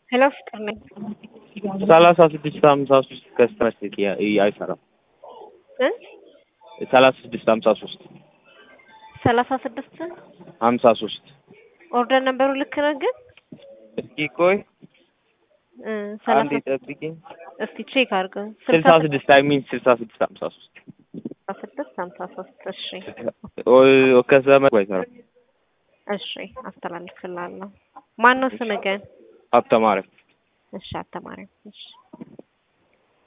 ሄሎ ፍቅር ነኝ። 3653 ከስተመር ስልክ አይሰራም። 3653 53 ኦርደር ነበሩ ልክ ነው ግን እስኪ ቆይ አንዴ 30 ጠብቂኝ። እስቲ ቼክ አድርገው 66 አይ ሚን 6653 56 እሺ ከስተመር አይሰራም። እሺ አስተላልፍልሃለሁ። ማን ነው ስምህ ግን? ሀብተማርያም እሺ አተማሪ እሺ